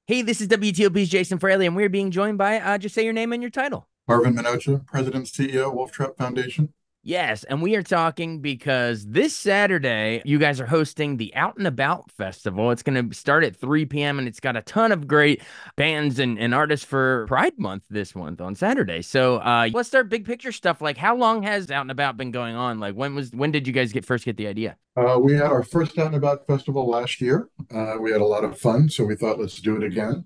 Hey, this is WTOP's Jason Fraley, and we're being joined by just say your name and your title. Marvin Minocha, President CEO, Wolf Trap Foundation. Yes, and we are talking because this Saturday you guys are hosting the Out and About Festival. It's going to start at 3 p.m. and it's got a ton of great bands and artists for Pride Month this month on Saturday. So let's start big picture stuff. Like, how long has Out and About been going on? Like, when did you guys first get the idea? We had our first Out and About festival last year. We had a lot of fun, so we thought let's do it again.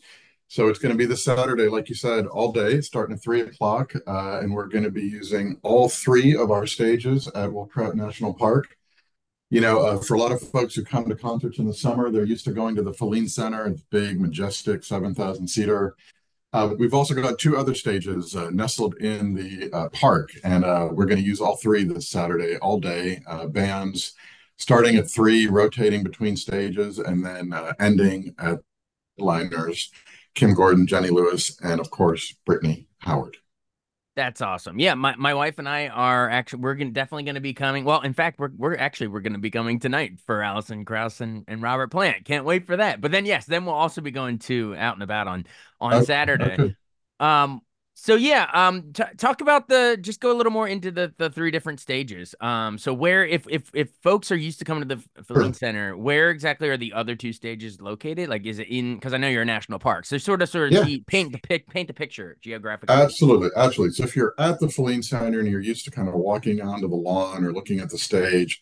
So it's going to be this Saturday, like you said, all day, starting at 3 o'clock, and we're going to be using all three of our stages at Wolf Trap National Park. For a lot of folks who come to concerts in the summer, they're used to going to the Feline Center, it's big, majestic, 7,000 seater. We've also got two other stages nestled in the park, and we're going to use all three this Saturday, all day. Bands starting at 3, rotating between stages, and then ending at liners, Kim Gordon, Jenny Lewis, and of course, Brittany Howard. That's awesome. Yeah, my wife and I are actually definitely going to be coming. Well, in fact, we're going to be coming tonight for Alison Krauss and Robert Plant. Can't wait for that. But then yes, then we'll also be going to Out and About on Okay, Saturday. okay. Um, so yeah, talk about just go a little more into the three different stages. So where if folks are used to coming to the Feline Sure. Center, where exactly are the other two stages located? Like, is it in? Because I know you're a national park, so sort of Yeah, paint the picture geographically. absolutely, absolutely. So if you're at the Feline Center and you're used to kind of walking onto the lawn or looking at the stage,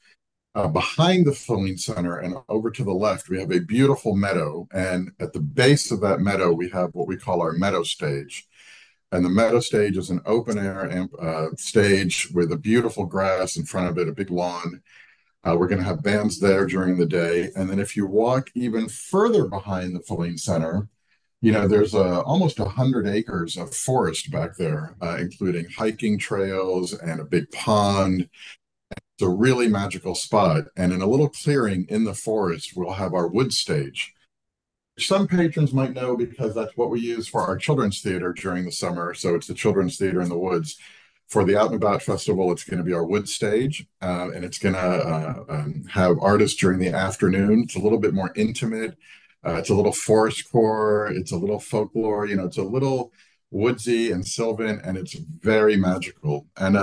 behind the Feline Center and over to the left, we have a beautiful meadow. And at the base of that meadow, we have what we call our meadow stage. And the meadow stage is an open air stage with a beautiful grass in front of it, a big lawn. We're going to have bands there during the day. And then if you walk even further behind the Feline Center, there's almost 100 acres of forest back there, including hiking trails and a big pond. It's a really magical spot. And in a little clearing in the forest, we'll have our wood stage. Some patrons might know because that's what we use for our children's theater during the summer. So it's the Children's Theater in the Woods. For the Out and About Festival, it's going to be our wood stage, and it's going to have artists during the afternoon. It's a little bit more intimate. It's a little forest core. It's a little folklore. It's a little woodsy and sylvan, and it's very magical. And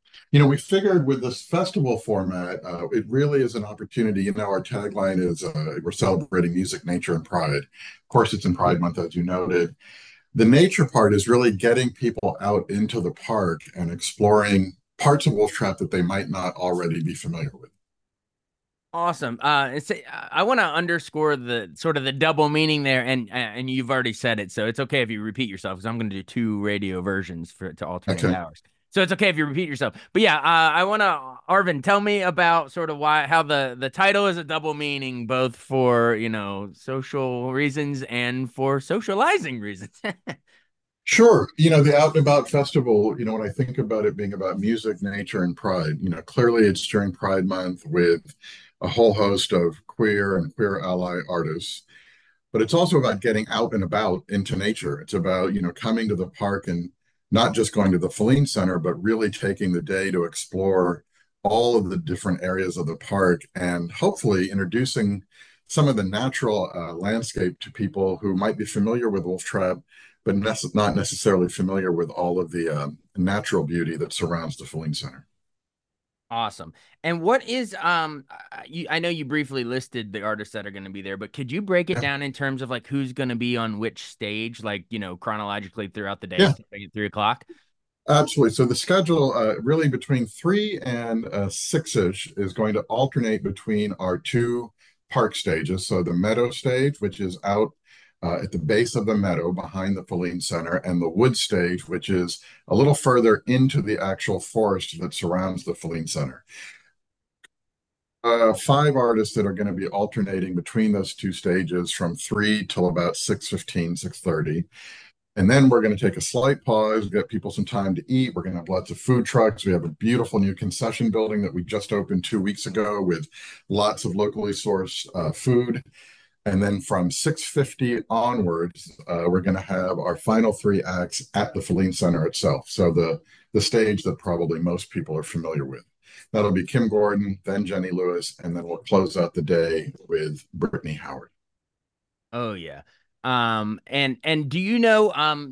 we figured with this festival format, it really is an opportunity. Our tagline is we're celebrating music, nature, and pride. Of course, it's in Pride Month, as you noted. The nature part is really getting people out into the park and exploring parts of Wolf Trap that they might not already be familiar with. Awesome. I want to underscore the sort of the double meaning there, and you've already said it, so it's okay if you repeat yourself because I'm going to do two radio versions to alternate Okay. hours. So it's okay if you repeat yourself. But yeah, I want to Arvin, tell me about sort of how the title is a double meaning, both for social reasons and for socializing reasons. Sure. The Out and About Festival, when I think about it being about music, nature, and pride, clearly it's during Pride Month with a whole host of queer and queer ally artists. But it's also about getting out and about into nature. It's about, coming to the park and not just going to the Feline Center, but really taking the day to explore all of the different areas of the park and hopefully introducing some of the natural landscape to people who might be familiar with Wolf Trap, but not necessarily familiar with all of the natural beauty that surrounds the Feline Center. Awesome. And what is I know you briefly listed the artists that are going to be there, but could you break it Yeah. down in terms of like who's going to be on which stage, like, chronologically throughout the day, Yeah. starting at 3 o'clock? Absolutely. So the schedule, really between 3 and 6-ish, is going to alternate between our two park stages. So the meadow stage, which is out at the base of the meadow behind the Feline Center, and the wood stage, which is a little further into the actual forest that surrounds the Feline Center. 5 artists that are going to be alternating between those two stages from 3 till about 6:15, 6:30. And then we're going to take a slight pause, get people some time to eat. We're going to have lots of food trucks. We have a beautiful new concession building that we just opened 2 weeks ago with lots of locally sourced food. And then from 6:50 onwards, we're going to have our final 3 acts at the Feline Center itself. So the stage that probably most people are familiar with. That'll be Kim Gordon, then Jenny Lewis, and then we'll close out the day with Brittany Howard. Oh yeah. And do you know,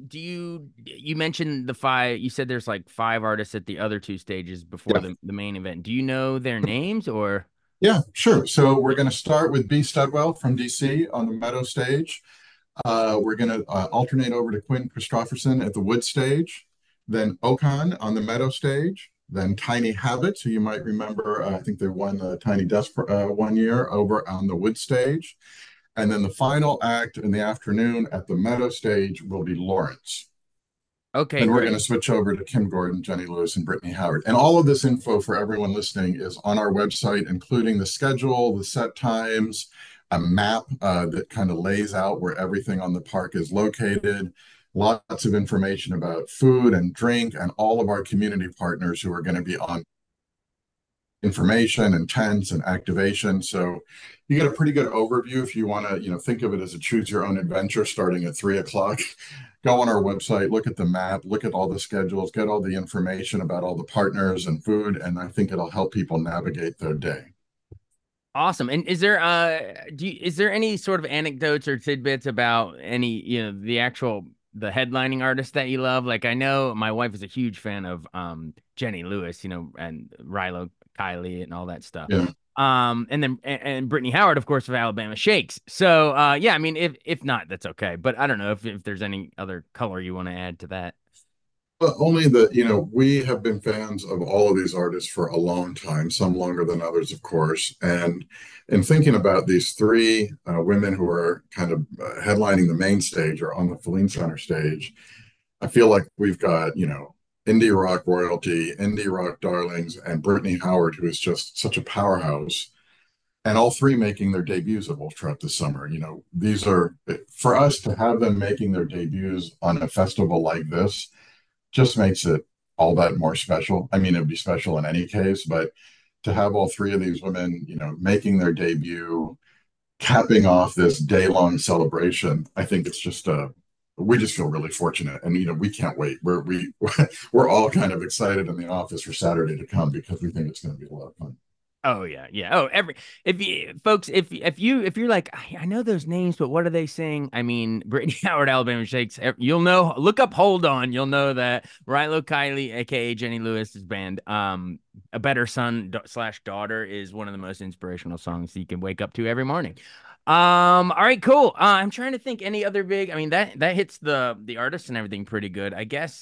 you mentioned the five, you said there's like five artists at the other two stages before Yeah. the main event. Do you know their names or? Yeah, sure. So we're going to start with B. Studwell from DC on the Meadow stage. We're going to alternate over to Quinn Christopherson at the Wood stage, then Okan on the Meadow stage, then Tiny Habits, who you might remember. I think they won the Tiny Desk one year over on the Wood stage. And then the final act in the afternoon at the Meadow stage will be Lawrence. Okay, Then we're going great. to switch over to Kim Gordon, Jenny Lewis, and Brittany Howard. And all of this info for everyone listening is on our website, including the schedule, the set times, a map that kind of lays out where everything on the park is located, lots of information about food and drink, and all of our community partners who are going to be on information and tents and activation. So you get a pretty good overview if you want to, think of it as a choose your own adventure starting at 3 o'clock. Go on our website, look at the map, look at all the schedules, get all the information about all the partners and food, and I think it'll help people navigate their day. Awesome. And is there any sort of anecdotes or tidbits about any, the headlining artist that you love? Like I know my wife is a huge fan of Jenny Lewis, and Rilo Kiley and all that stuff. Yeah. And then and Brittany Howard, of course, of Alabama Shakes. So yeah, I mean if not, that's okay. But I don't know if there's any other color you want to add to that. But only that, we have been fans of all of these artists for a long time, some longer than others, of course. And in thinking about these three women who are kind of headlining the main stage or on the Feline Center stage, I feel like we've got, indie rock royalty, indie rock darlings, and Brittany Howard, who is just such a powerhouse. And all three making their debuts at Wolf Trap this summer. These are, for us to have them making their debuts on a festival like this, just makes it all that more special. I mean, it'd be special in any case, but to have all three of these women, making their debut, capping off this day-long celebration, I think it's just we just feel really fortunate, and we can't wait. We're all kind of excited in the office for Saturday to come because we think it's going to be a lot of fun. Oh yeah, yeah. Oh, if you folks, if you're like, I know those names, but what are they saying? I mean, Brittany Howard, Alabama Shakes. You'll know. Look up "Hold On." You'll know that Rilo Kiley, aka Jenny Lewis's band, "A Better Son" slash daughter is one of the most inspirational songs that you can wake up to every morning. All right, cool. I'm trying to think any other big. I mean, that hits the artists and everything pretty good. I guess.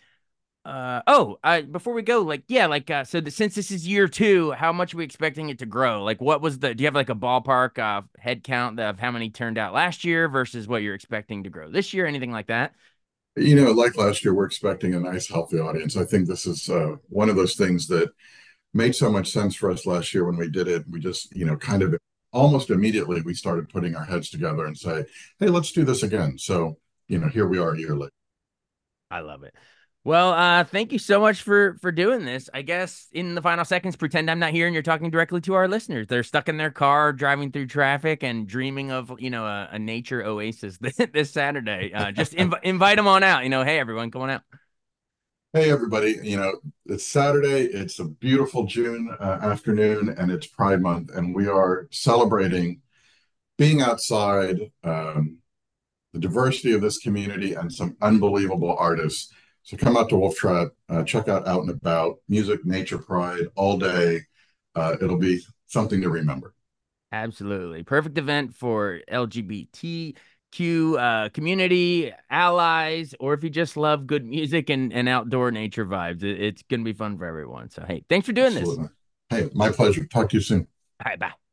Before we go, like, yeah, like, since this is year two, how much are we expecting it to grow? Like, do you have like a ballpark head count of how many turned out last year versus what you're expecting to grow this year? Anything like that? Like last year, we're expecting a nice, healthy audience. I think this is one of those things that made so much sense for us last year when we did it. We just, kind of almost immediately we started putting our heads together and say, hey, let's do this again. So, here we are a year later. I love it. Well, thank you so much for doing this. I guess in the final seconds, pretend I'm not here and you're talking directly to our listeners. They're stuck in their car, driving through traffic, and dreaming of a nature oasis this Saturday. Just invite them on out. Hey everyone, come on out. Hey, everybody. It's Saturday. It's a beautiful June afternoon, and it's Pride Month, and we are celebrating being outside, the diversity of this community, and some unbelievable artists. So come out to Wolf Trap, check out Out and About, music, nature, pride, all day. It'll be something to remember. Absolutely. Perfect event for LGBTQ community, allies, or if you just love good music and outdoor nature vibes. It's going to be fun for everyone. So, hey, thanks for doing this. Absolutely. Hey, my pleasure. Talk to you soon. All right, bye.